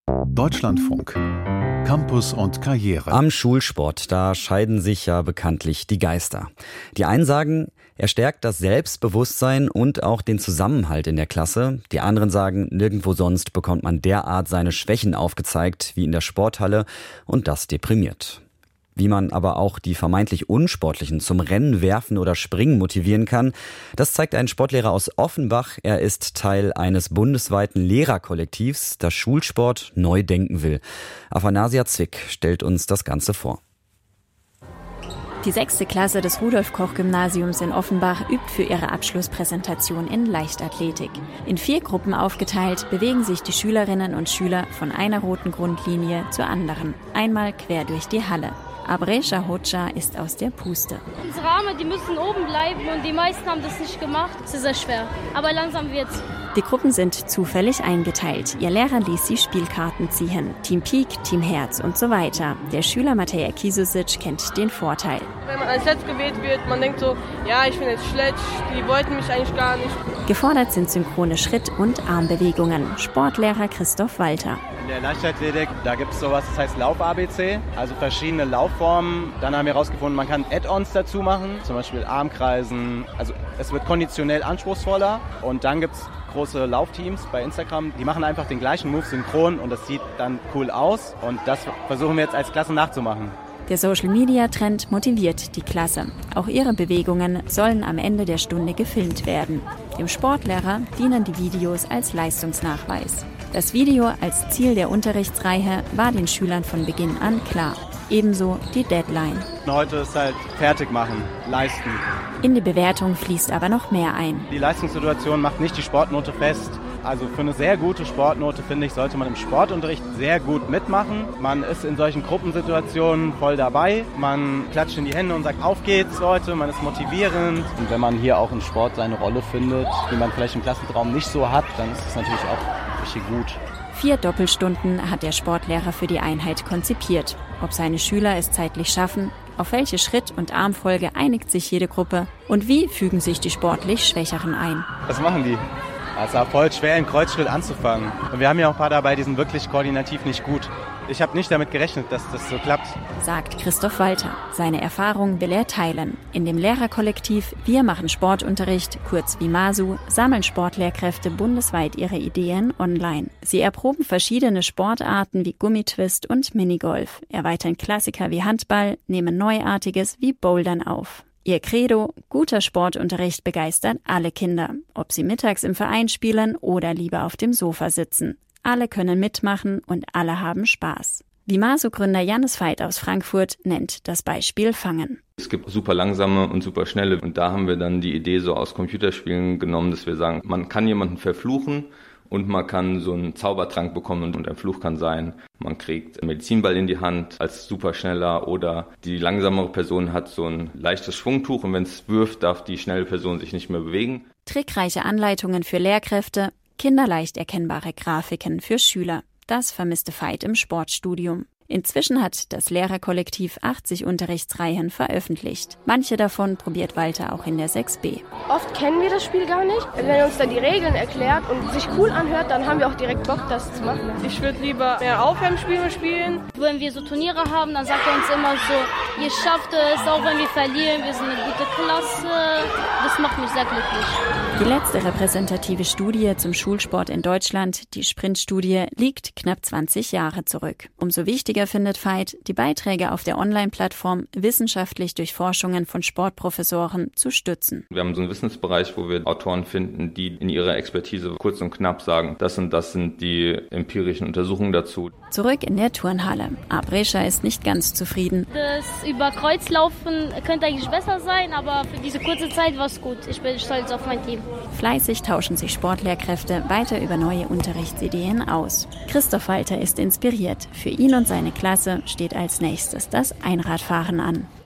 Deutschlandfunk. Campus und Karriere. Am Schulsport, da scheiden sich ja bekanntlich die Geister. Die einen sagen, er stärkt das Selbstbewusstsein und auch den Zusammenhalt in der Klasse. Die anderen sagen, nirgendwo sonst bekommt man derart seine Schwächen aufgezeigt wie in der Sporthalle, und das deprimiert. Wie man aber auch die vermeintlich Unsportlichen zum Rennen, Werfen oder Springen motivieren kann, das zeigt ein Sportlehrer aus Offenbach. Er ist Teil eines bundesweiten Lehrerkollektivs, das Schulsport neu denken will. Aphanasia Zwick stellt uns das Ganze vor. Die 6. Klasse des Rudolf-Koch-Gymnasiums in Offenbach übt für ihre Abschlusspräsentation in Leichtathletik. In 4 Gruppen aufgeteilt bewegen sich die Schülerinnen und Schüler von einer roten Grundlinie zur anderen, einmal quer durch die Halle. Abresha Hoxha ist aus der Puste. Unsere Arme, die müssen oben bleiben und die meisten haben das nicht gemacht. Es ist sehr schwer, aber langsam wird's. Die Gruppen sind zufällig eingeteilt. Ihr Lehrer ließ sie Spielkarten ziehen. Team Pik, Team Herz und so weiter. Der Schüler Matej Kisusic kennt den Vorteil. Wenn man als Letzt gewählt wird, man denkt so, ja, ich bin jetzt schlecht, die wollten mich eigentlich gar nicht. Gefordert sind synchrone Schritt- und Armbewegungen. Sportlehrer Christoph Walter. In der Leichtathletik, da gibt es sowas, das heißt Lauf-ABC, also verschiedene Laufformen. Dann haben wir herausgefunden, man kann Add-ons dazu machen, zum Beispiel Armkreisen. Also es wird konditionell anspruchsvoller. Und dann gibt es große Laufteams bei Instagram, die machen einfach den gleichen Move synchron und das sieht dann cool aus. Und das versuchen wir jetzt als Klasse nachzumachen. Der Social-Media-Trend motiviert die Klasse. Auch ihre Bewegungen sollen am Ende der Stunde gefilmt werden. Dem Sportlehrer dienen die Videos als Leistungsnachweis. Das Video als Ziel der Unterrichtsreihe war den Schülern von Beginn an klar. Ebenso die Deadline. Heute ist halt fertig machen, leisten. In die Bewertung fließt aber noch mehr ein. Die Leistungssituation macht nicht die Sportnote fest. Also für eine sehr gute Sportnote, finde ich, sollte man im Sportunterricht sehr gut mitmachen. Man ist in solchen Gruppensituationen voll dabei. Man klatscht in die Hände und sagt, auf geht's, Leute, man ist motivierend. Und wenn man hier auch im Sport seine Rolle findet, die man vielleicht im Klassenraum nicht so hat, dann ist es natürlich auch richtig gut. 4 Doppelstunden hat der Sportlehrer für die Einheit konzipiert. Ob seine Schüler es zeitlich schaffen, auf welche Schritt- und Armfolge einigt sich jede Gruppe und wie fügen sich die sportlich Schwächeren ein. Was machen die? Es war voll schwer, einen Kreuzschritt anzufangen. Und wir haben ja auch ein paar dabei, die sind wirklich koordinativ nicht gut. Ich habe nicht damit gerechnet, dass das so klappt. Sagt Christoph Walter. Seine Erfahrung will er teilen. In dem Lehrerkollektiv Wir machen Sportunterricht, kurz WIMASU, sammeln Sportlehrkräfte bundesweit ihre Ideen online. Sie erproben verschiedene Sportarten wie Gummitwist und Minigolf, erweitern Klassiker wie Handball, nehmen Neuartiges wie Bouldern auf. Ihr Credo, guter Sportunterricht begeistert alle Kinder, ob sie mittags im Verein spielen oder lieber auf dem Sofa sitzen. Alle können mitmachen und alle haben Spaß. WIMASU-Gründer Jannis Veit aus Frankfurt nennt das Beispiel Fangen. Es gibt super langsame und super schnelle und da haben wir dann die Idee so aus Computerspielen genommen, dass wir sagen, man kann jemanden verfluchen und man kann so einen Zaubertrank bekommen und ein Fluch kann sein, man kriegt einen Medizinball in die Hand als superschneller oder die langsamere Person hat so ein leichtes Schwungtuch und wenn es wirft, darf die schnelle Person sich nicht mehr bewegen. Trickreiche Anleitungen für Lehrkräfte, kinderleicht erkennbare Grafiken für Schüler. Das vermisste Veit im Sportstudium. Inzwischen hat das Lehrerkollektiv 80 Unterrichtsreihen veröffentlicht. Manche davon probiert Walter auch in der 6b. Oft kennen wir das Spiel gar nicht. Wenn er uns dann die Regeln erklärt und sich cool anhört, dann haben wir auch direkt Bock, das zu machen. Ich würde lieber mehr Aufwärmspiele spielen. Wenn wir so Turniere haben, dann sagt er uns immer so, ihr schafft es, auch wenn wir verlieren, wir sind eine gute Klasse. Das macht mich sehr glücklich. Die letzte repräsentative Studie zum Schulsport in Deutschland, die Sprint-Studie, liegt knapp 20 Jahre zurück. Umso wichtiger findet Veit, die Beiträge auf der Online-Plattform wissenschaftlich durch Forschungen von Sportprofessoren zu stützen. Wir haben so einen Wissensbereich, wo wir Autoren finden, die in ihrer Expertise kurz und knapp sagen, das und das sind die empirischen Untersuchungen dazu. Zurück in der Turnhalle. Abresha ist nicht ganz zufrieden. Das über Kreuzlaufen könnte eigentlich besser sein, aber für diese kurze Zeit war es gut. Ich bin stolz auf mein Team. Fleißig tauschen sich Sportlehrkräfte weiter über neue Unterrichtsideen aus. Christoph Walter ist inspiriert. Für ihn und seine Klasse steht als nächstes das Einradfahren an.